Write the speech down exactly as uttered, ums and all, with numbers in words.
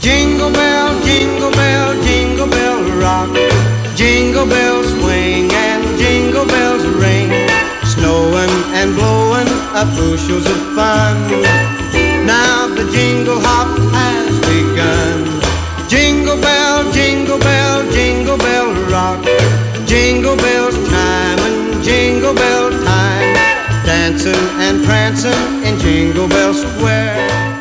Jingle bell, jingle bell, jingle bell rock. Jingle bells swing and jingle bells ring. Snowing and blowing up bushels of fun. Now the jingle hop has begun. Jingle bell, jingle bell, jingle bell rock. Jingle bells chime and jingle bell time. Dancing and prancing in Jingle Bell Square.